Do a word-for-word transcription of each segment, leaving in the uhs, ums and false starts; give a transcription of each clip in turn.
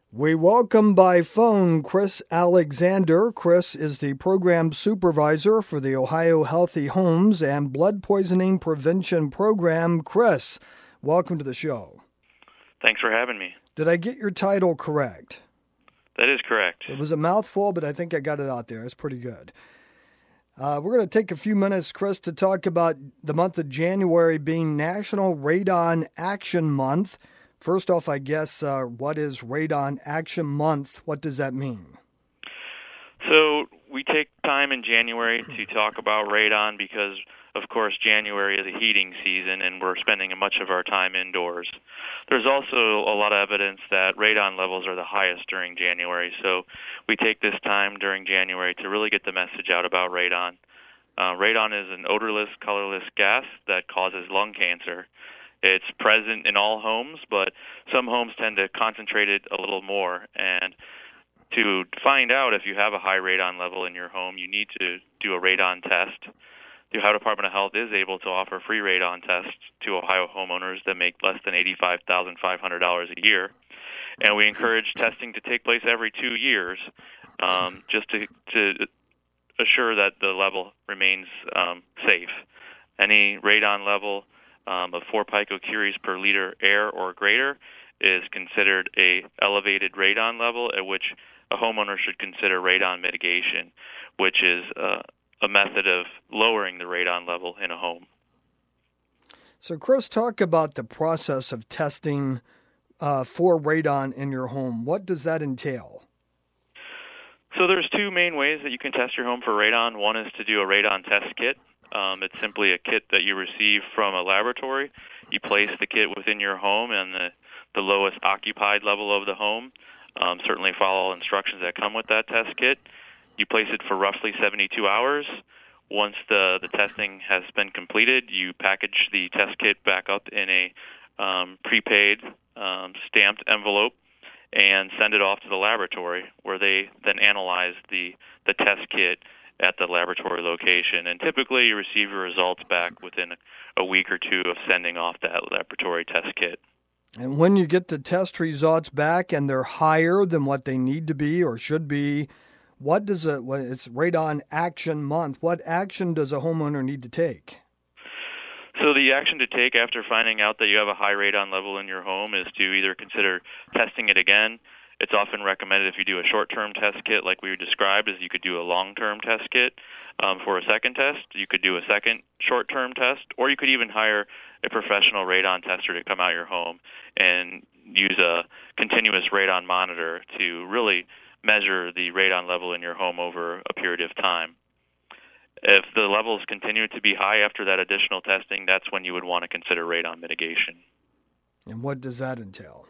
We welcome by phone Chris Alexander. Chris is the program supervisor for the Ohio Healthy Homes and Blood Poisoning Prevention Program. Chris, welcome to the show. Thanks for having me. Did I get your title correct? That is correct. It was a mouthful, but I think I got it out there. It's pretty good. Uh, we're going to take a few minutes, Chris, to talk about the month of January being National Radon Action Month. First off, I guess, uh, what is Radon Action Month? What does that mean? So we take time in January to talk about radon because, of course, January is a heating season and we're spending much of our time indoors. There's also a lot of evidence that radon levels are the highest during January, so we take this time during January to really get the message out about radon. Uh, radon is an odorless, colorless gas that causes lung cancer. It's present in all homes, but some homes tend to concentrate it a little more. And to find out if you have a high radon level in your home, you need to do a radon test. The Ohio Department of Health is able to offer free radon tests to Ohio homeowners that make less than eighty-five thousand five hundred dollars a year. And we encourage testing to take place every two years um, just to, to assure that the level remains um, safe. Any radon level Um, of four picocuries per liter air or greater is considered a elevated radon level at which a homeowner should consider radon mitigation, which is uh, a method of lowering the radon level in a home. So, Chris, talk about the process of testing uh, for radon in your home. What does that entail? So there's two main ways that you can test your home for radon. One is to do a radon test kit. Um, it's simply a kit that you receive from a laboratory. You place the kit within your home and the, the lowest occupied level of the home. Um, certainly follow instructions that come with that test kit. You place it for roughly seventy-two hours. Once the, the testing has been completed, you package the test kit back up in a um, prepaid um, stamped envelope and send it off to the laboratory where they then analyze the, the test kit at the laboratory location. And typically you receive your results back within a week or two of sending off that laboratory test kit. And when you get the test results back and they're higher than what they need to be or should be, what does a, what, it's Radon Action Month, what action does a homeowner need to take? So the action to take after finding out that you have a high radon level in your home is to either consider testing it again. It's often recommended if you do a short-term test kit like we described, is you could do a long-term test kit um, for a second test. You could do a second short-term test, or you could even hire a professional radon tester to come out your home and use a continuous radon monitor to really measure the radon level in your home over a period of time. If the levels continue to be high after that additional testing, that's when you would want to consider radon mitigation. And what does that entail?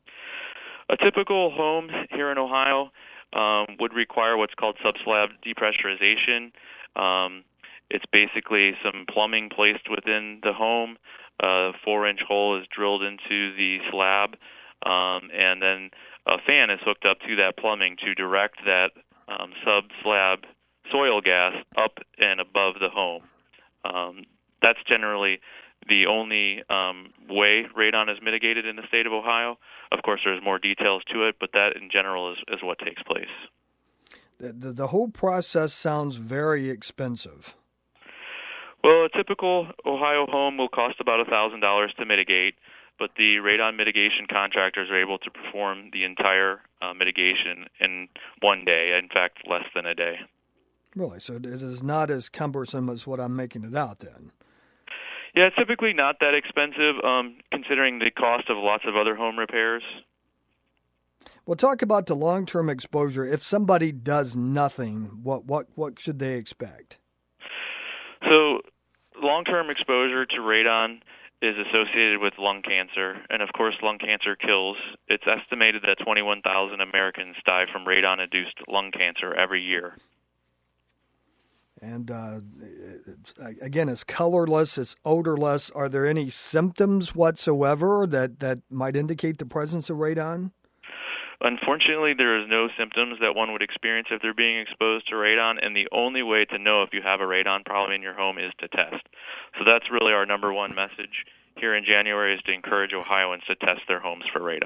A typical home here in Ohio um, would require what's called subslab depressurization. Um, it's basically some plumbing placed within the home. A four-inch hole is drilled into the slab, um, and then a fan is hooked up to that plumbing to direct that um, sub-slab soil gas up and above the home. Um, that's generally the only um, way radon is mitigated in the state of Ohio. Of course, there's more details to it, but that in general is, is what takes place. The, the, the whole process sounds very expensive. Well, a typical Ohio home will cost about one thousand dollars to mitigate, but the radon mitigation contractors are able to perform the entire uh, mitigation in one day, in fact, less than a day. Really? So it is not as cumbersome as what I'm making it out then? Yeah, it's typically not that expensive, um, considering the cost of lots of other home repairs. Well, talk about the long-term exposure. If somebody does nothing, what what what should they expect? So, long-term exposure to radon is associated with lung cancer, and of course, lung cancer kills. It's estimated that twenty-one thousand Americans die from radon-induced lung cancer every year. And uh, it's, again, it's colorless, it's odorless. Are there any symptoms whatsoever that, that might indicate the presence of radon? Unfortunately, there is no symptoms that one would experience if they're being exposed to radon, and the only way to know if you have a radon problem in your home is to test. So that's really our number one message here in January, is to encourage Ohioans to test their homes for radon.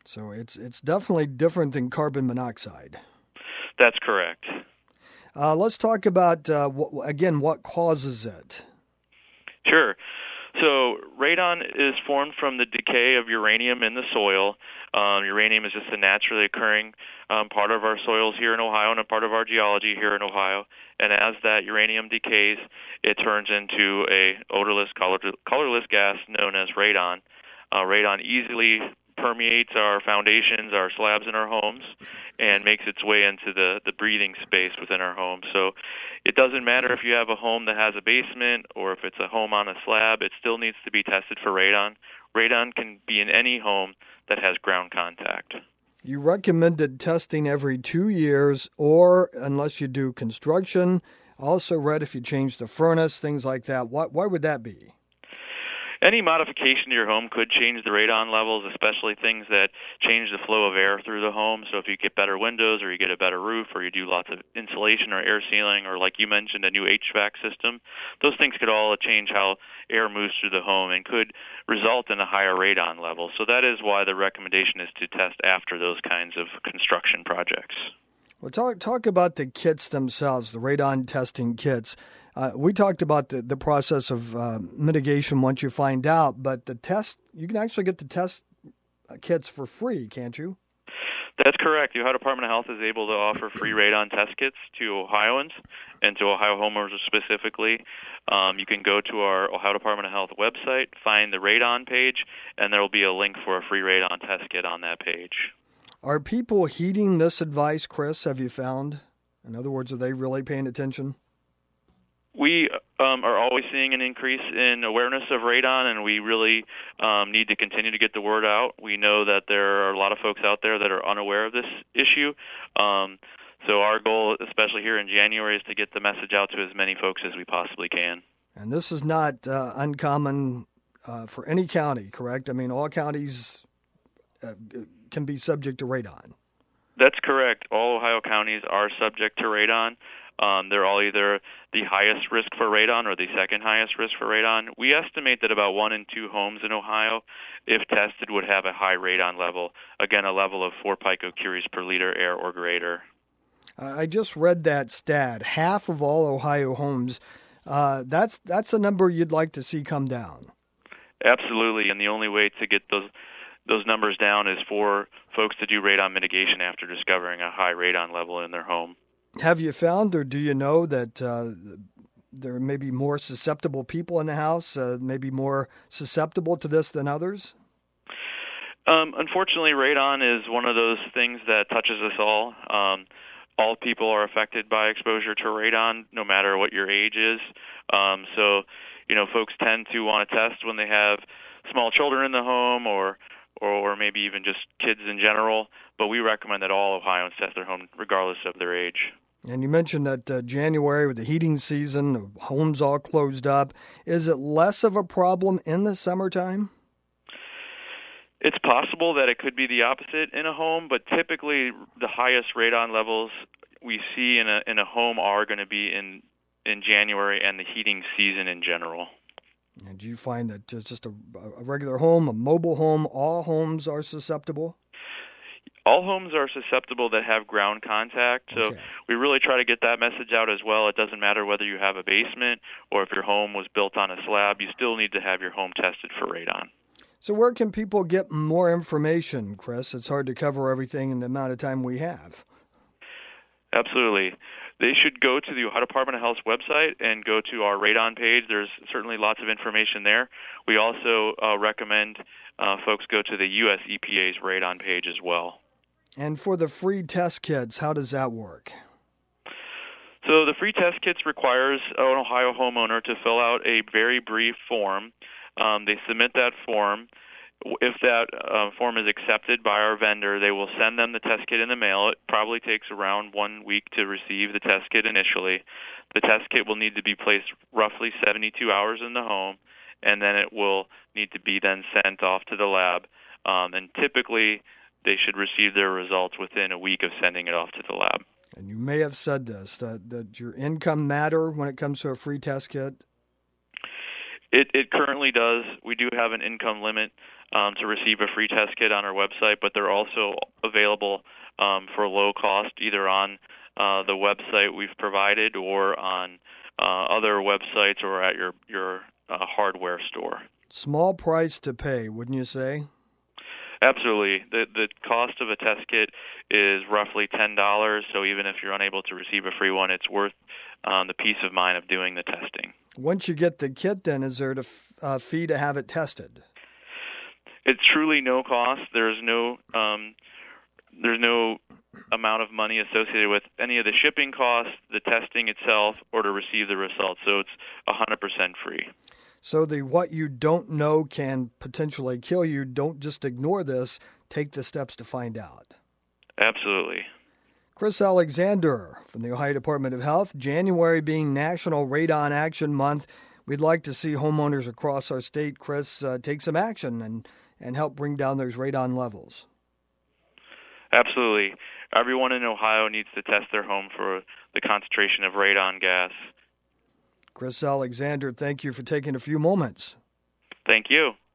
So it's it's definitely different than carbon monoxide. That's correct. Uh, let's talk about, uh, w- again, what causes it. Sure. So radon is formed from the decay of uranium in the soil. Um, uranium is just a naturally occurring um, part of our soils here in Ohio and a part of our geology here in Ohio. And as that uranium decays, it turns into a odorless, color- colorless gas known as radon. Uh, radon easily permeates our foundations, our slabs in our homes, and makes its way into the, the breathing space within our home. So it doesn't matter if you have a home that has a basement or if it's a home on a slab, it still needs to be tested for radon. Radon can be in any home that has ground contact. You recommended testing every two years or unless you do construction. Also read if you change the furnace, things like that. Why, why would that be? Any modification to your home could change the radon levels, especially things that change the flow of air through the home. So if you get better windows or you get a better roof or you do lots of insulation or air sealing or, like you mentioned, a new H V A C system, those things could all change how air moves through the home and could result in a higher radon level. So that is why the recommendation is to test after those kinds of construction projects. Well, talk, talk about the kits themselves, the radon testing kits. Uh, we talked about the, the process of uh, mitigation once you find out, but the test, you can actually get the test kits for free, can't you? That's correct. The Ohio Department of Health is able to offer free radon test kits to Ohioans and to Ohio homeowners specifically. Um, you can go to our Ohio Department of Health website, find the radon page, and there will be a link for a free radon test kit on that page. Are people heeding this advice, Chris, have you found? In other words, are they really paying attention? We um, are always seeing an increase in awareness of radon, and we really um, need to continue to get the word out. We know that there are a lot of folks out there that are unaware of this issue. Um, so our goal, especially here in January, is to get the message out to as many folks as we possibly can. And this is not uh, uncommon uh, for any county, correct? I mean, all counties uh, can be subject to radon. That's correct. All Ohio counties are subject to radon. Um, they're all either the highest risk for radon or the second highest risk for radon. We estimate that about one in two homes in Ohio, if tested, would have a high radon level, again, a level of four picocuries per liter air or greater. I just read that stat. Half of all Ohio homes, uh, that's that's a number you'd like to see come down. Absolutely, and the only way to get those those numbers down is for folks to do radon mitigation after discovering a high radon level in their home. Have you found, or do you know, that uh, there may be more susceptible people in the house, uh, maybe more susceptible to this than others? Um, unfortunately, radon is one of those things that touches us all. Um, all people are affected by exposure to radon, no matter what your age is. Um, so, you know, folks tend to want to test when they have small children in the home or or, or maybe even just kids in general, but we recommend that all Ohioans test their home regardless of their age. And you mentioned that uh, January with the heating season, the homes all closed up. Is it less of a problem in the summertime? It's possible that it could be the opposite in a home, but typically the highest radon levels we see in a in a home are going to be in, in January and the heating season in general. And do you find that just a, a regular home, a mobile home, all homes are susceptible? All homes are susceptible that have ground contact, so okay. We really try to get that message out as well. It doesn't matter whether you have a basement or if your home was built on a slab, you still need to have your home tested for radon. So where can people get more information, Chris? It's hard to cover everything in the amount of time we have. Absolutely. They should go to the Ohio Department of Health's website and go to our radon page. There's certainly lots of information there. We also uh, recommend uh, folks go to the U S E P A's radon page as well. And for the free test kits, how does that work? So the free test kits requires an Ohio homeowner to fill out a very brief form. Um, they submit that form. If that uh, form is accepted by our vendor, they will send them the test kit in the mail. It probably takes around one week to receive the test kit initially. The test kit will need to be placed roughly seventy-two hours in the home, and then it will need to be then sent off to the lab. Um, and typically, they should receive their results within a week of sending it off to the lab. And you may have said this, that, that your income matter when it comes to a free test kit? It it currently does. We do have an income limit um, to receive a free test kit on our website, but they're also available um, for low cost, either on uh, the website we've provided or on uh, other websites or at your your uh, hardware store. Small price to pay, wouldn't you say? Absolutely. The the cost of a test kit is roughly ten dollars, so even if you're unable to receive a free one, it's worth um, the peace of mind of doing the testing. Once you get the kit, then, is there a uh, fee to have it tested? It's truly no cost. There's no um, there's no amount of money associated with any of the shipping costs, the testing itself, or to receive the results, so it's one hundred percent free. So the what you don't know can potentially kill you. Don't just ignore this. Take the steps to find out. Absolutely. Chris Alexander from the Ohio Department of Health. January being National Radon Action Month, we'd like to see homeowners across our state, Chris, uh, take some action and, and help bring down those radon levels. Absolutely. Everyone in Ohio needs to test their home for the concentration of radon gas. Chris Alexander, thank you for taking a few moments. Thank you.